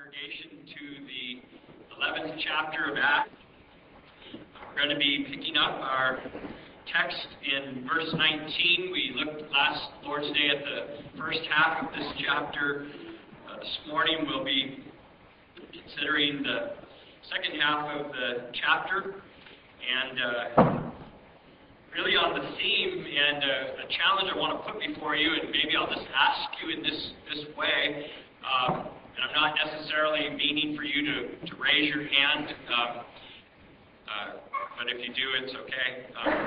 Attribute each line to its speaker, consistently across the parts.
Speaker 1: congregation to the 11th chapter of Acts. We're going to be picking up our text in verse 19. We looked last Lord's Day at the first half of this chapter. This morning we'll be considering the second half of the chapter, and really on the theme and a challenge I want to put before you, and maybe I'll just ask you in this way. And I'm not necessarily meaning for you to raise your hand, but if you do, it's okay.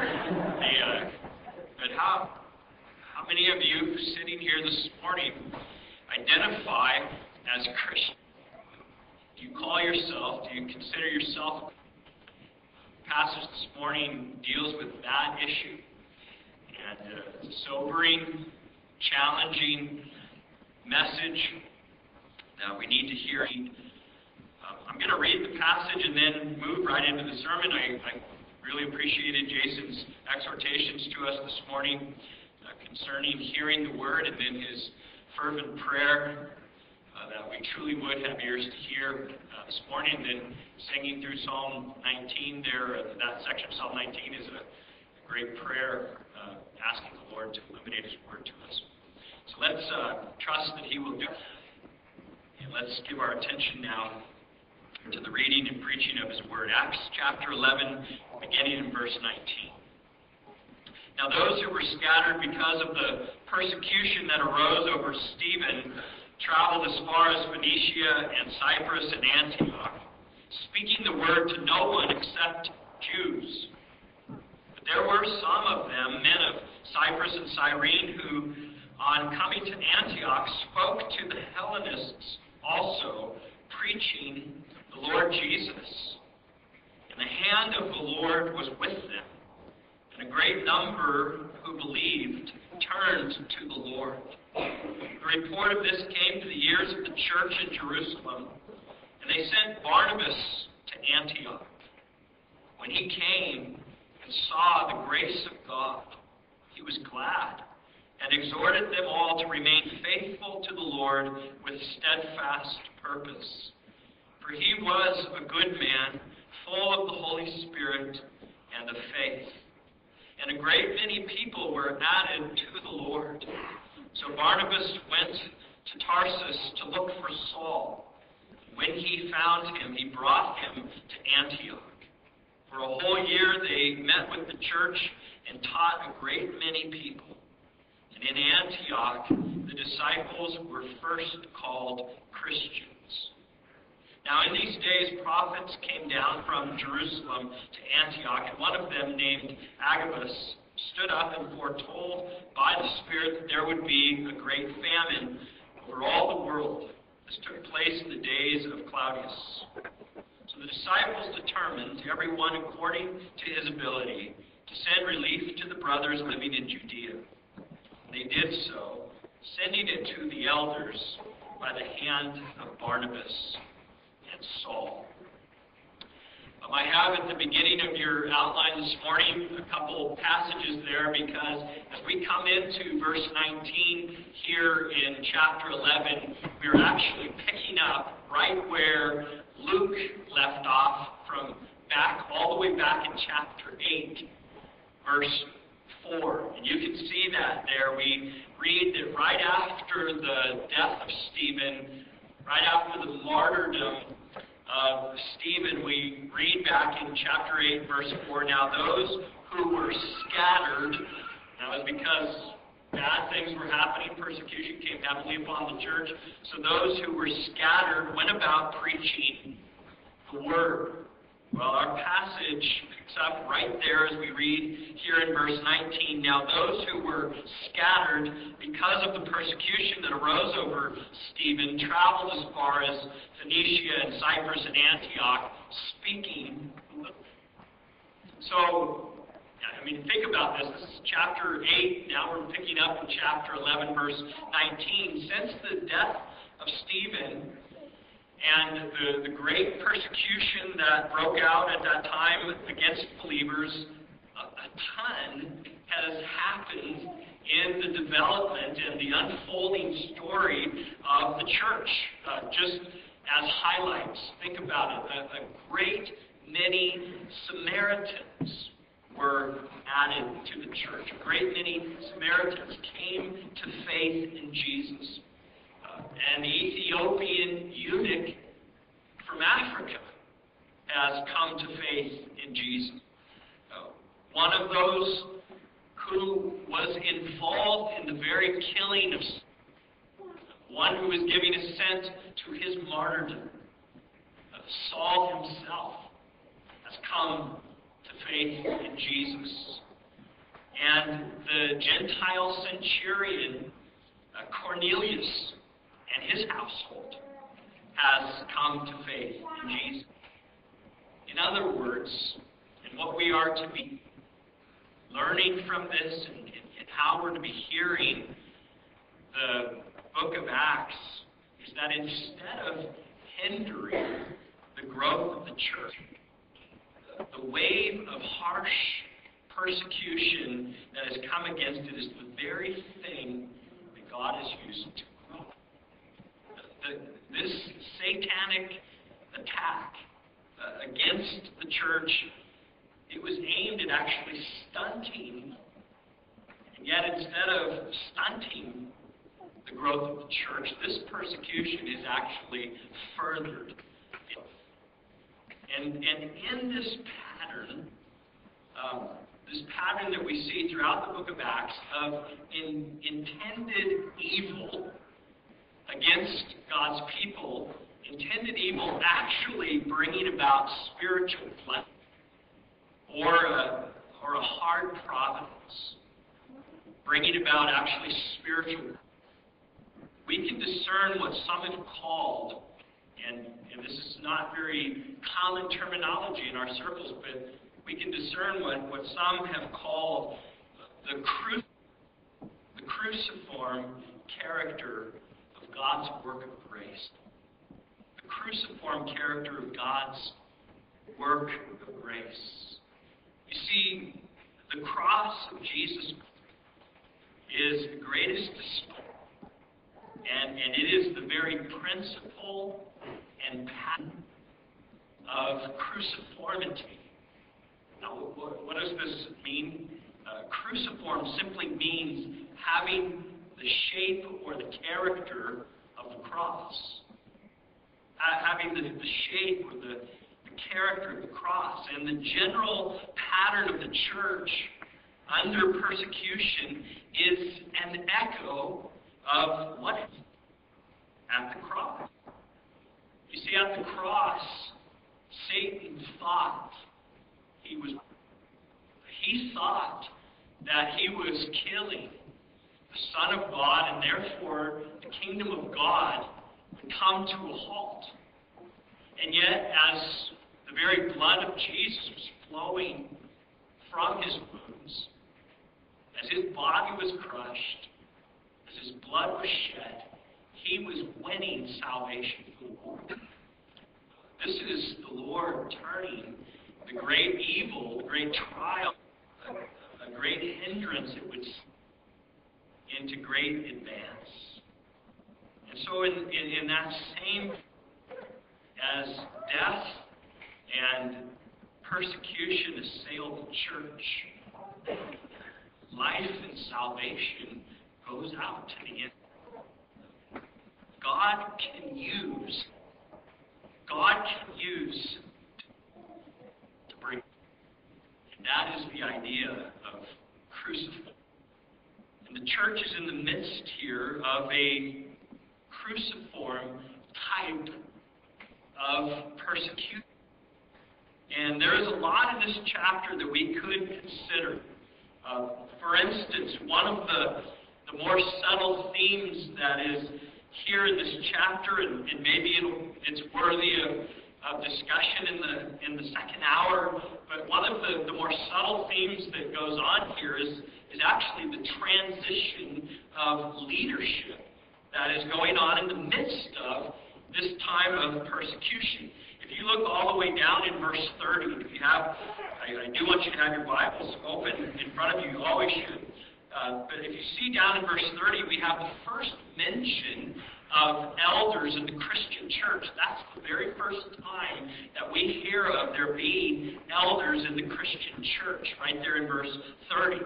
Speaker 1: But how many of you sitting here this morning identify as a Christian? Do you call yourself, do you consider yourself? The passage this morning deals with that issue. And it's a sobering, challenging message that we need to hear. I'm going to read the passage and then move right into the sermon. I really appreciated Jason's exhortations to us this morning concerning hearing the word, and then his fervent prayer that we truly would have ears to hear this morning. And then singing through Psalm 19 there, that section of Psalm 19 is a great prayer asking the Lord to illuminate his word to us. So let's trust that he will do it. And let's give our attention now to the reading and preaching of his word. Acts chapter 11, beginning in verse 19. Now those who were scattered because of the persecution that arose over Stephen traveled as far as Phoenicia and Cyprus and Antioch, speaking the word to no one except Jews. But there were some of them, men of Cyprus and Cyrene, who, on coming to Antioch, spoke to the Hellenists also, preaching the Lord Jesus. And the hand of the Lord was with them, and a great number who believed turned to the Lord. The report of this came to the ears of the church in Jerusalem, and they sent Barnabas to Antioch. When he came and saw the grace of God, he was glad, and exhorted them all to remain faithful to the Lord with steadfast purpose. For he was a good man, full of the Holy Spirit and of faith. And a great many people were added to the Lord. So Barnabas went to Tarsus to look for Saul. When he found him, he brought him to Antioch. For a whole year they met with the church and taught a great many people. And in Antioch, the disciples were first called Christians. Now in these days, prophets came down from Jerusalem to Antioch, and one of them, named Agabus, stood up and foretold by the Spirit that there would be a great famine over all the world. This took place in the days of Claudius. So the disciples determined, every one according to his ability, to send relief to the brothers living in Judea. They did so, sending it to the elders by the hand of Barnabas and Saul. I have at the beginning of your outline this morning a couple passages there, because as we come into verse 19 here in chapter 11, we're actually picking up right where Luke left off from all the way back in chapter 8, verse 4. And you can see that there. We read that right after the death of Stephen, right after the martyrdom of Stephen, we read back in chapter 8, verse 4, now those who were scattered, that was because bad things were happening, persecution came heavily upon the church, so those who were scattered went about preaching the word. Well, our passage picks up right there as we read here in verse 19. Now those who were scattered because of the persecution that arose over Stephen traveled as far as Phoenicia and Cyprus and Antioch, speaking. So, think about this. This is chapter 8. Now we're picking up in chapter 11, verse 19. Since the death of Stephen and the great persecution that broke out at that time against believers, a ton has happened in the development and the unfolding story of the church. Just as highlights. Think about it. A great many Samaritans were added to the church. A great many Samaritans came to faith in Jesus. An Ethiopian eunuch from Africa has come to faith in Jesus. One of those who was involved in the very killing of one who was giving assent to his martyrdom, Saul himself, has come to faith in Jesus. And the Gentile centurion, Cornelius, and his household has come to faith in Jesus. In other words, and what we are to be learning from this and how we're to be hearing the book of Acts is that instead of hindering the growth of the church, the wave of harsh persecution that has come against it is the very thing that God is using to grow. This satanic attack against the church, it was aimed at actually stunting, and yet instead of stunting the growth of the church, this persecution is actually furthered. And in this pattern that we see throughout the book of Acts of intended evil against God's people, intended evil actually bringing about spiritual blessing or a hard providence, bringing about actually spiritual. We can discern what some have called, and this is not very common terminology in our circles, but we can discern what some have called the cruciform character of God's work of grace. The cruciform character of God's work of grace. You see, the cross of Jesus is the greatest display, and it is the very principle and pattern of cruciformity. Now, what does this mean? Cruciform simply means having the shape or the character of the cross. Having the shape or the character of the cross. And the general pattern of the church under persecution is an echo of what? At the cross. You see, at the cross, Satan thought he thought that he was killing the Son of God, and therefore the kingdom of God would come to a halt. And yet, as the very blood of Jesus was flowing from his wounds, as his body was crushed, as his blood was shed, he was winning salvation for the world. This is the Lord turning the great evil, the great trial, a great hindrance it would into great advance. And so in that same, as death and persecution assailed the church, life and salvation goes out to the end. God can use to bring. And that is the idea of crucifixion. And the church is in the midst here of a cruciform type of persecution. And there is a lot in this chapter that we could consider. For instance, one of the more subtle themes that is here in this chapter, and maybe it's worthy of discussion in the second hour, but one of the more subtle themes that goes on here is actually the transition of leadership that is going on in the midst of this time of persecution. If you look all the way down in verse 30, if you have, I do want you to have your Bibles open in front of you, you always should. But if you see down in verse 30, we have the first mention of elders in the Christian church. That's first time that we hear of there being elders in the Christian church, right there in verse 30.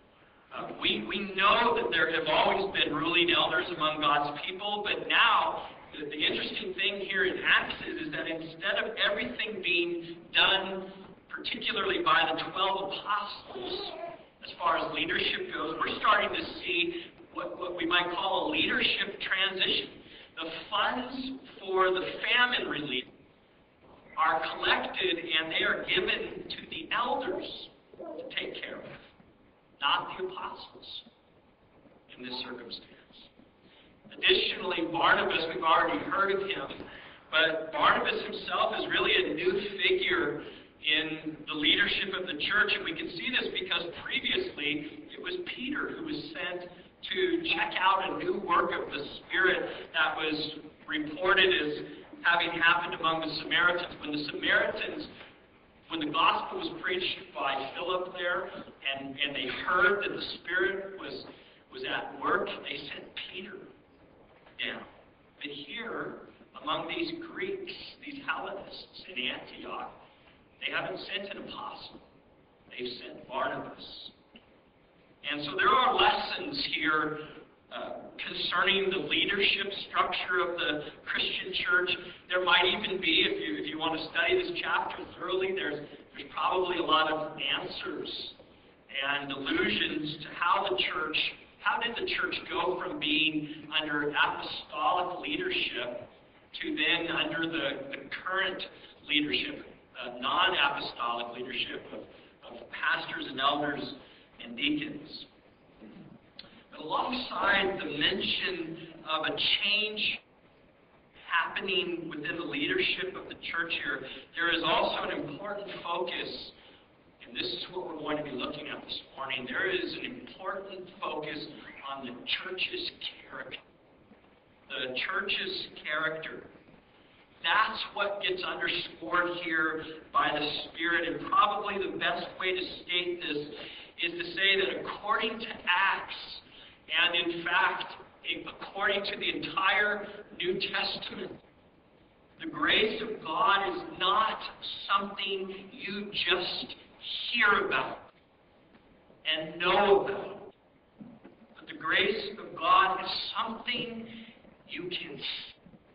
Speaker 1: We know that there have always been ruling elders among God's people, but now the interesting thing here in Acts is that instead of everything being done particularly by the 12 apostles, as far as leadership goes, we're starting to see what we might call a leadership transition. The funds for the famine relief are collected and they are given to the elders to take care of, not the apostles in this circumstance. Additionally, Barnabas, we've already heard of him, but Barnabas himself is really a new figure in the leadership of the church, and we can see this because previously it was Peter who was sent to check out a new work of the Spirit that was reported as having happened among the Samaritans. When the gospel was preached by Philip there, and they heard that the Spirit was at work, they sent Peter down. But here, among these Greeks, these Hellenists in Antioch, they haven't sent an apostle. They've sent Barnabas. And so there are lessons here concerning the leadership structure of the Christian church. There might even be, if you want to study this chapter thoroughly, there's probably a lot of answers and allusions to how did the church go from being under apostolic leadership to then under the current leadership, non-apostolic leadership of pastors and elders and deacons. But alongside the mention of a change happening within the leadership of the church here, there is also an important focus, and this is what we're going to be looking at this morning. There is an important focus on the church's character. The church's character. That's what gets underscored here by the Spirit, and probably the best way to state this is to say that according to Acts, and in fact, according to the entire New Testament, the grace of God is not something you just hear about and know about. But the grace of God is something you can see.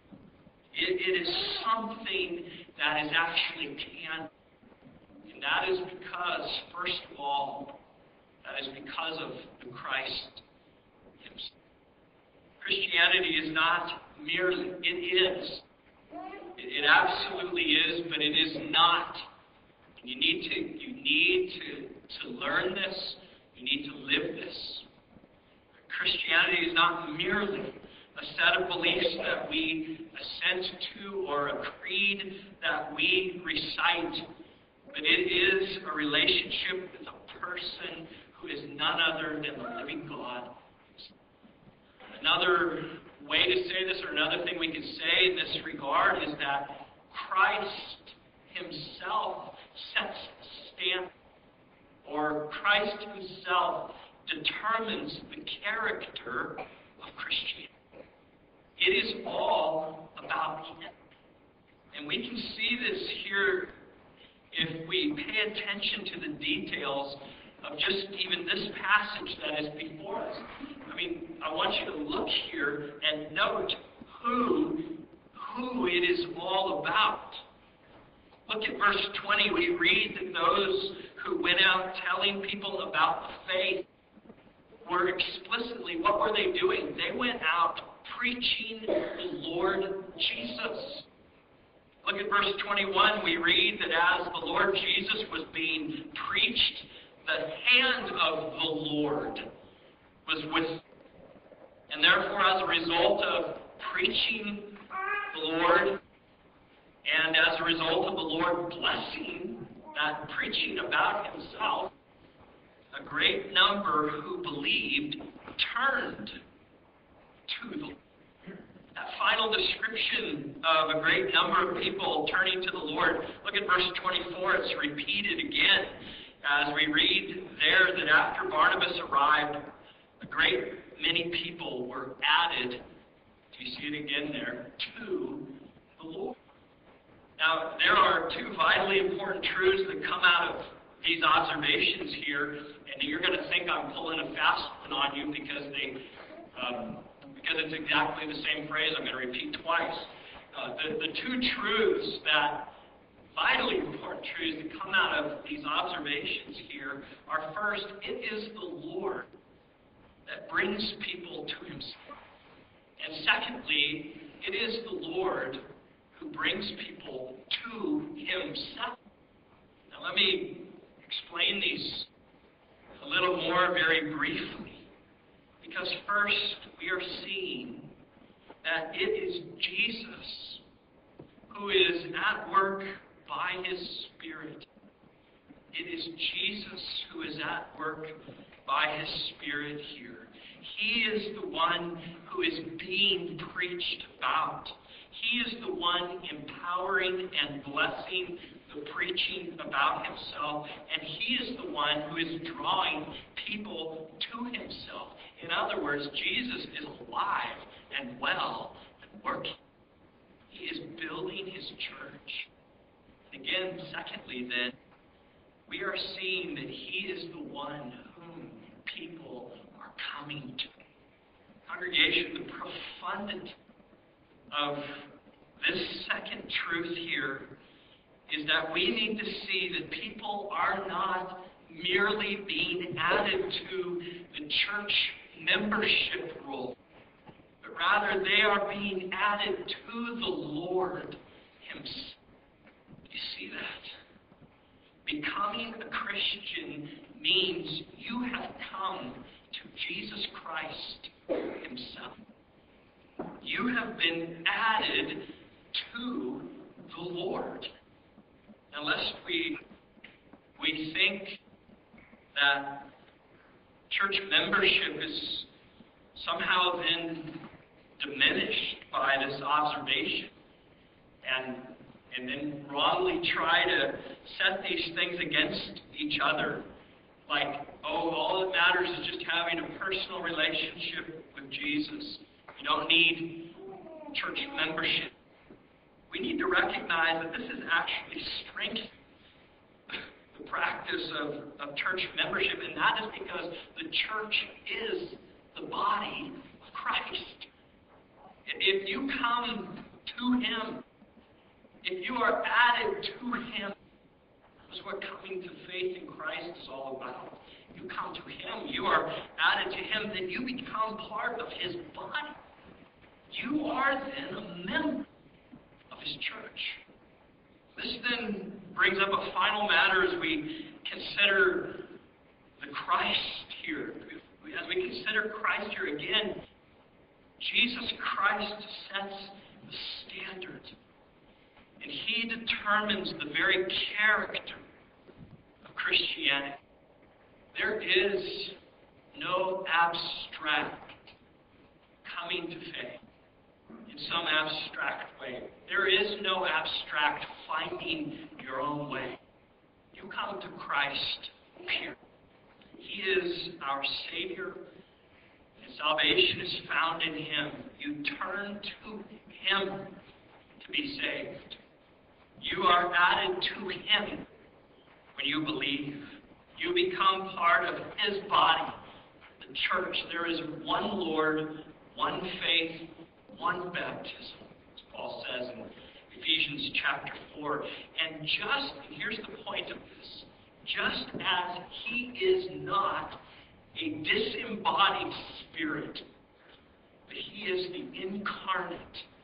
Speaker 1: It is something that is actually tangible. And that is because, first of all, that is because of the Christ himself. Christianity is not merely, it is. It absolutely is, but it is not. You need to learn this. You need to live this. Christianity is not merely a set of beliefs that we assent to or a creed that we recite, but it is a relationship with a person who is none other than the living God. Another way to say this, or another thing we can say in this regard, is that Christ himself sets the standard, or Christ himself determines the character of Christianity. It is all about him. And we can see this here if we pay attention to the details of just even this passage that is before us. I mean, I want you to look here and note who it is all about. Look at verse 20. We read that those who went out telling people about the faith were explicitly, what were they doing? They went out preaching the Lord Jesus. Look at verse 21. We read that as the Lord Jesus was being preached, the hand of the Lord was with him. And therefore, as a result of preaching the Lord, and as a result of the Lord blessing that preaching about himself, a great number who believed turned to the Lord. That final description of a great number of people turning to the Lord, look at verse 24. It's repeated again as we read there that after Barnabas arrived, a great many people were added, do you see it again there, to the Lord. Now, there are two vitally important truths that come out of these observations here, and you're going to think I'm pulling a fast one on you because it's exactly the same phrase I'm going to repeat twice. The two truths that vitally important truths that come out of these observations here are, first, it is the Lord that brings people to himself. And secondly, it is the Lord who brings people to himself. Now let me explain these a little more very briefly. Because first, we are seeing that it is Jesus who is at work by his Spirit. It is Jesus who is at work by his Spirit here. He is the one who is being preached about. He is the one empowering and blessing the preaching about himself. And he is the one who is drawing people to himself. In other words, Jesus is alive and well and working. He is building his church. And again, secondly, then, we are seeing that he is the one whom people are coming to. Congregation, the profundity of this second truth here is that we need to see that people are not merely being added to the church membership roll, but rather they are being added to the Lord himself. You see that? Becoming a Christian means you have come to Jesus Christ himself. You have been added to the Lord. Now, lest we think that church membership is somehow then diminished by this observation and then wrongly try to set these things against each other. Like, oh, all that matters is just having a personal relationship with Jesus. You don't need church membership. We need to recognize that this is actually strengthening the practice of church membership, and that is because the church is the body of Christ. If you come to him, if you are added to him, that's what coming to faith in Christ is all about. You come to him, you are added to him, then you become part of his body. You are then a member of his church. This then brings up a final matter as we consider the Christ here. As we consider Christ here again, Jesus Christ sets the standard. And he determines the very character of Christianity. There is no abstract coming to faith in some abstract way. There is no abstract finding your own way. You come to Christ pure. He is our Savior, and salvation is found in him. You turn to him to be saved. You are added to him when you believe. You become part of his body, the church. There is one Lord, one faith, one baptism, as Paul says in Ephesians chapter 4. And here's the point of this, just as he is not a disembodied spirit, but he is the incarnate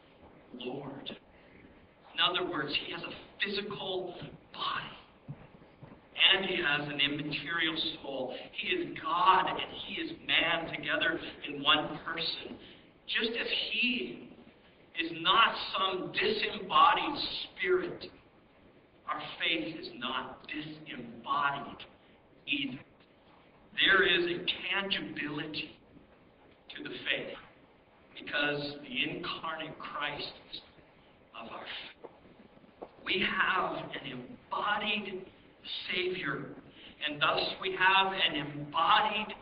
Speaker 1: Lord. In other words, he has a physical body, and he has an immaterial soul. He is God and he is man together in one person. Just as he is not some disembodied spirit, our faith is not disembodied either. There is a tangibility to the faith because the incarnate Christ is of our faith. We have an embodied Savior, and thus we have an embodied,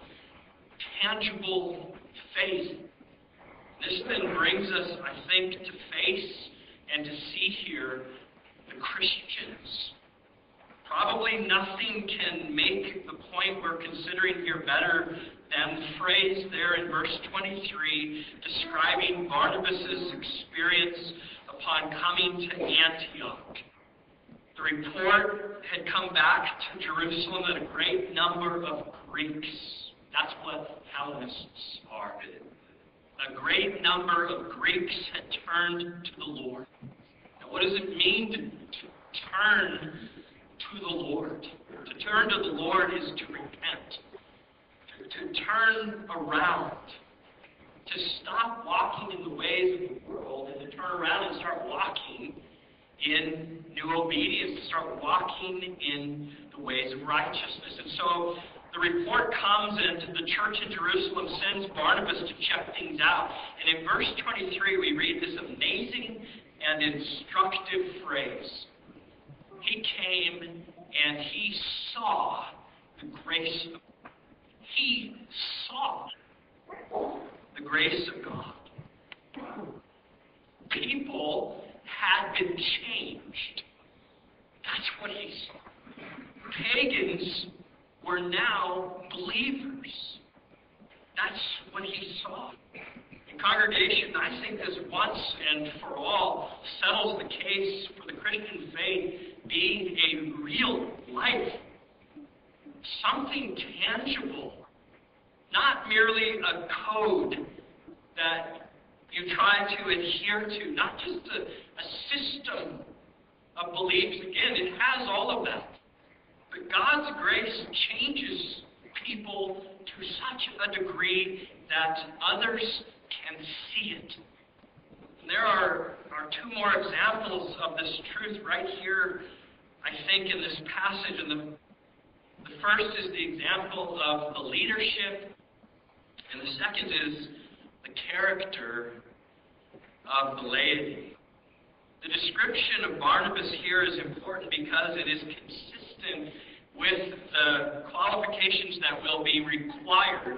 Speaker 1: tangible faith. This then brings us, I think, to face and to see here the Christians. Probably nothing can make the point we're considering here better than the phrase there in verse 23 describing Barnabas' experience upon coming to Antioch. The report had come back to Jerusalem that a great number of Greeks, that's what Hellenists are, a great number of Greeks had turned to the Lord. Now, what does it mean to turn to the Lord? To turn to the Lord is to repent, to turn around, to stop walking in the ways of the world and to turn around and start walking in new obedience, to start walking in the ways of righteousness. And so the report comes, and the church in Jerusalem sends Barnabas to check things out. And in verse 23, we read this amazing and instructive phrase. He came and he saw the grace of God. He saw the grace of God. People had been changed. That's what he saw. Pagans were now believers. That's what he saw. And congregation, I think this once and for all settles the case for the Christian faith being a real life. Something tangible. Not merely a code that you try to adhere to. Not just a system of beliefs. Again, it has all of that. But God's grace changes people to such a degree that others can see it. And there are two more examples of this truth right here, I think, in this passage. And the first is the example of the leadership, and the second is the character of the laity. The description of Barnabas here is important because it is consistent with the qualifications that will be required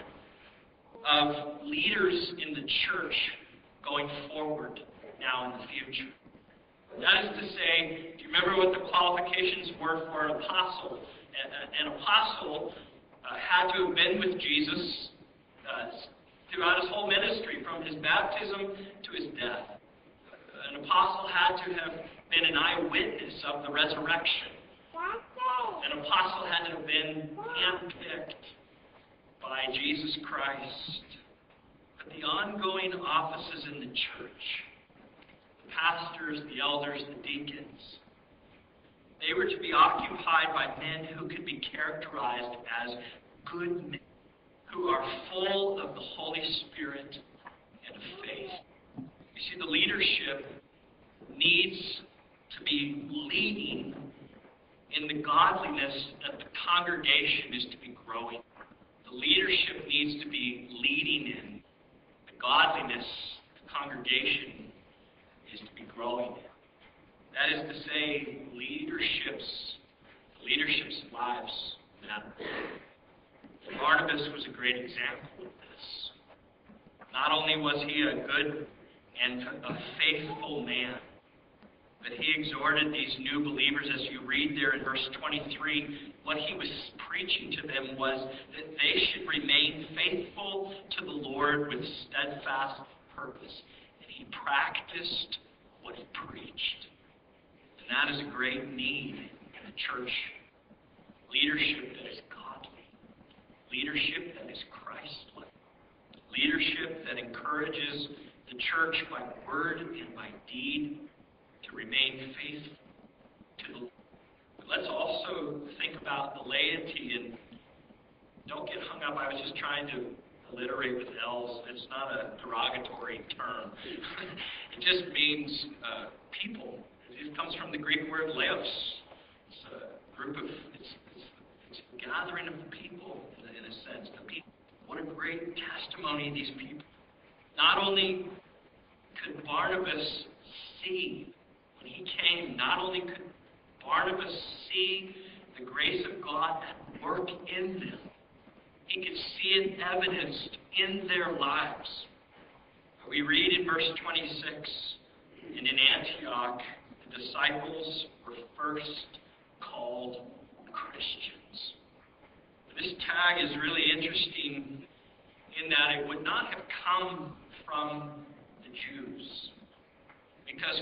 Speaker 1: of leaders in the church going forward now in the future. That is to say, do you remember what the qualifications were for an apostle? An apostle had to have been with Jesus throughout his whole ministry, from his baptism to his death. An apostle had to have been an eyewitness of the resurrection. An apostle had to have been handpicked by Jesus Christ. But the ongoing offices in the church, the pastors, the elders, the deacons, they were to be occupied by men who could be characterized as good men, who are full of the Holy Spirit and of faith. You see, the leadership needs to be leading in the godliness that the congregation is to be growing. The leadership needs to be leading in the godliness the congregation is to be growing in. That is to say, leadership's lives matter. Barnabas was a great example of this. Not only was he a good and a faithful man, but he exhorted these new believers, as you read there in verse 23, what he was preaching to them was that they should remain faithful to the Lord with steadfast purpose. And he practiced what he preached. And that is a great need in the church. Leadership that is godly. Leadership that is Christ-like. Leadership that encourages the church by word and by deed to remain faithful to the Lord. But let's also think about the laity, and don't get hung up. I was just trying to alliterate with L's. It's not a derogatory term. It just means people. It comes from the Greek word laos. It's a group of, it's a gathering of the people, in a sense. The people. What a great testimony these people. Not only could Barnabas see when he came, not only could Barnabas see the grace of God at work in them, he could see it evidenced in their lives. We read in verse 26, and in Antioch, the disciples were first called Christians. This tag is really interesting in that it would not have come from the Jews. Because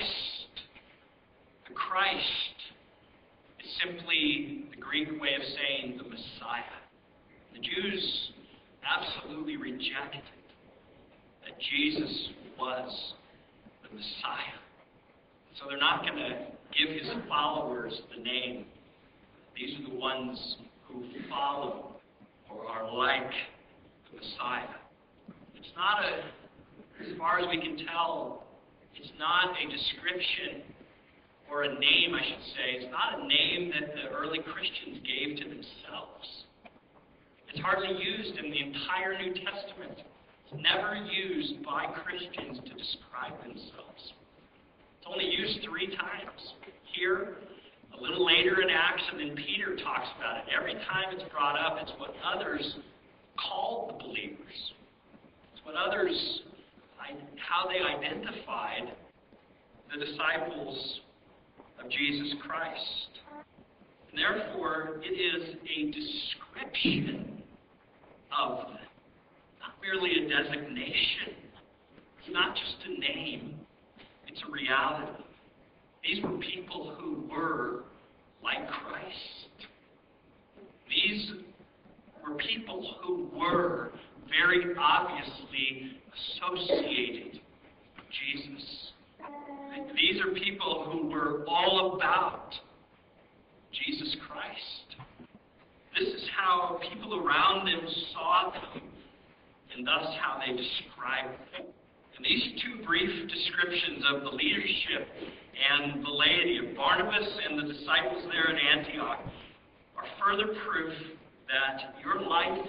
Speaker 1: the Christ is simply the Greek way of saying the Messiah. The Jews absolutely rejected that Jesus was the Messiah. So they're not going to give his followers the name. These are the ones who follow or are like the Messiah. It's not as far as we can tell, it's not a description or a name, I should say. It's not a name that the early Christians gave to themselves. It's hardly used in the entire New Testament. It's never used by Christians to describe themselves. It's only used 3 times. Here, a little later in Acts, and then Peter talks about it. Every time it's brought up, it's what others called the believers. It's what others, how they identified the disciples of Jesus Christ. And therefore, it is a description of them, not merely a designation. It's not just a name, it's a reality. These were people who were like Christ. These were people who were very obviously associated with Jesus. These are people who were all about Jesus Christ. This is how people around them saw them, and thus how they described them. And these 2 brief descriptions of the leadership and the laity of Barnabas and the disciples there in Antioch are further proof that your life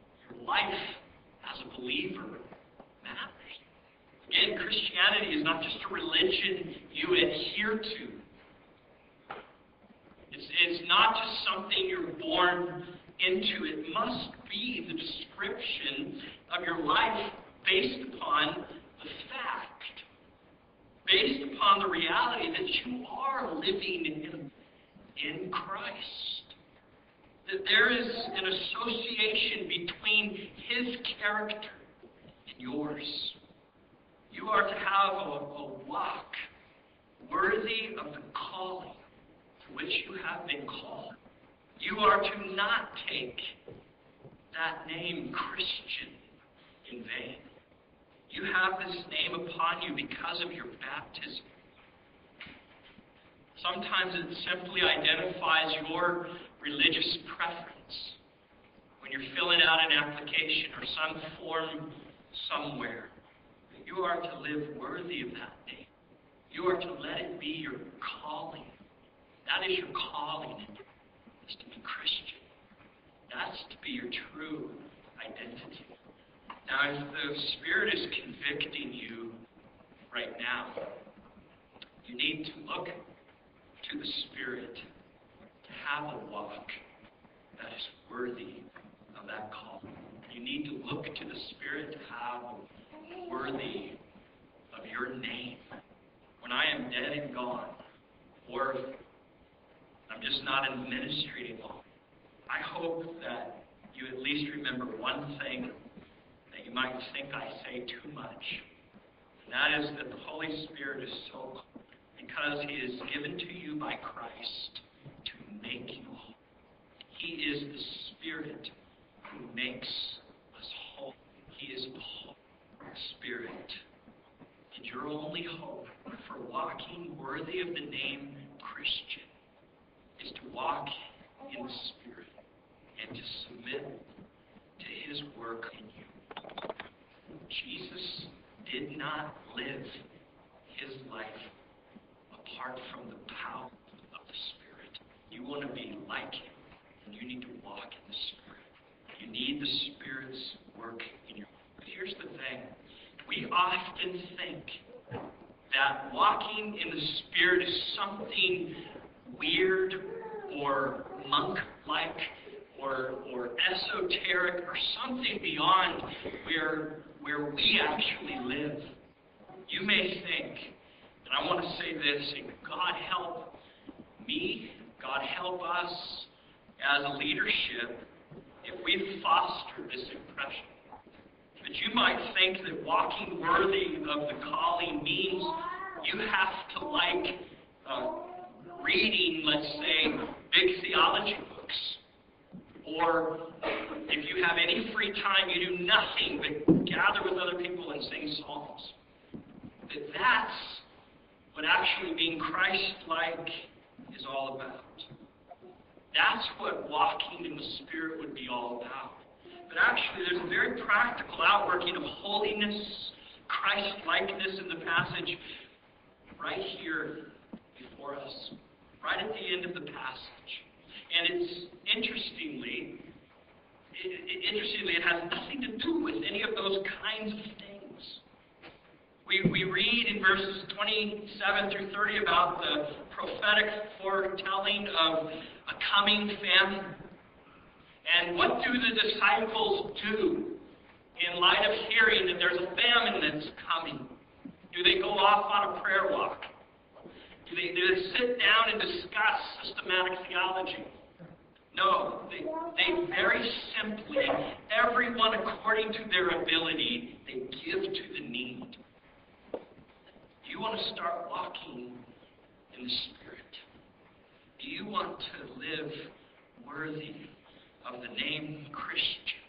Speaker 1: as a believer matters. Again, Christianity is not just a religion you adhere to. It's not just something you're born into. It must be the description of your life based upon the fact, based upon the reality that you are living in Christ. That there is an association between his character and yours. You are to have a walk worthy of the calling to which you have been called. You are to not take that name Christian in vain. You have this name upon you because of your baptism. Sometimes it simply identifies your religious preference when you're filling out an application or some form somewhere. You are to live worthy of that name. You are to let it be your calling. That is your calling, is to be Christian. That's to be your true identity. Now, if the Spirit is convicting you right now, you need to look to the Spirit to have a walk that is worthy of that call. You need to look to the Spirit to have a worthy of your name. When I am dead and gone, or I'm just not in the ministry anymore, I hope that you at least remember one thing that you might think I say too much. And that is that the Holy Spirit is so, because he is given to you by Christ to make you whole. He is the Spirit who makes us whole. He is the Holy Spirit. And your only hope for walking worthy of the name Christian is to walk in the Spirit and to submit to his work in you. Jesus did not live his life apart from the power of the Spirit. You want to be like him, and you need to walk in the Spirit. You need the Spirit's work in your life. But here's the thing. We often think that walking in the Spirit is something weird or monk-like or esoteric or something beyond where we actually live. You may think, and I want to say this in God help me, God help us as a leadership if we foster this impression. But you might think that walking worthy of the calling means you have to like reading, let's say, big theology books. Or if you have any free time, you do nothing but gather with other people and sing psalms. That's what actually being Christ-like is all about. That's what walking in the Spirit would be all about. But actually, there's a very practical outworking of holiness, Christ-likeness in the passage right here before us, right at the end of the passage. And it's interestingly, it has nothing to do with any of those kinds of things. We read in verses 27 through 30 about the prophetic foretelling of a coming famine. And what do the disciples do in light of hearing that there's a famine that's coming? Do they go off on a prayer walk? Do they sit down and discuss systematic theology? No, they very simply, everyone according to their ability, they give to the need. Do you want to start walking in the Spirit? Do you want to live worthy of the name Christian?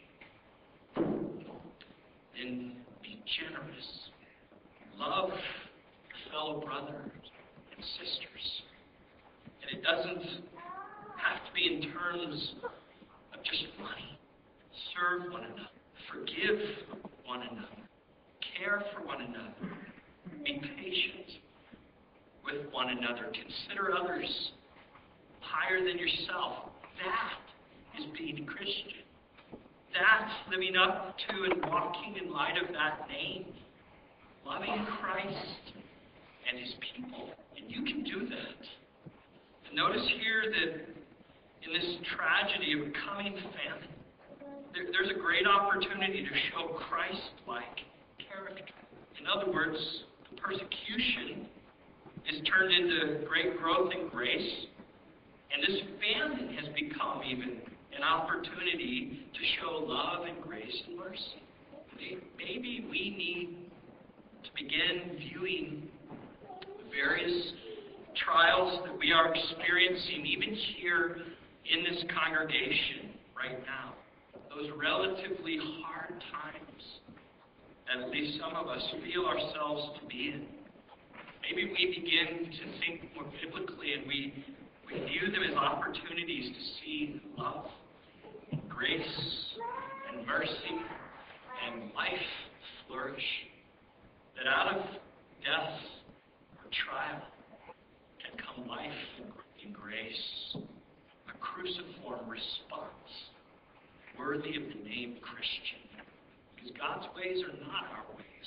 Speaker 1: Then be generous. Love your fellow brothers and sisters. And it doesn't have to be in terms of just money. Serve one another. Forgive one another. Care for one another. Be patient with one another. Consider others higher than yourself. That is being a Christian. That's living up to and walking in light of that name. Loving Christ and His people. And you can do that. And notice here that in this tragedy of a coming famine, there's a great opportunity to show Christ-like character. In other words, the persecution is turned into great growth in grace, and this famine has become even an opportunity to show love and grace and mercy. Maybe we need to begin viewing the various trials that we are experiencing, even here in this congregation right now. Those relatively hard times that at least some of us feel ourselves to be in. Maybe we begin to think more biblically and we view them as opportunities to see love, and grace, and mercy, and life flourish. That out of death or trial can come life and grace, a cruciform response worthy of the name Christian. Because God's ways are not our ways.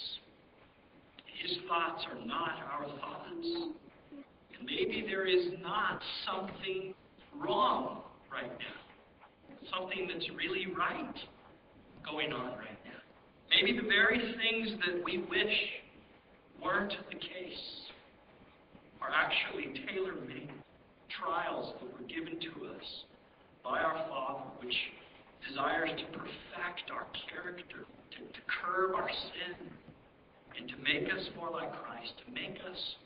Speaker 1: His thoughts are not our thoughts. And maybe there is not something wrong right now. Something that's really right going on right now. Maybe the very things that we wish weren't the case are actually tailor-made trials that were given to us by our Father, which desires to perfect our character, to curb our sin, and to make us more like Christ, to make us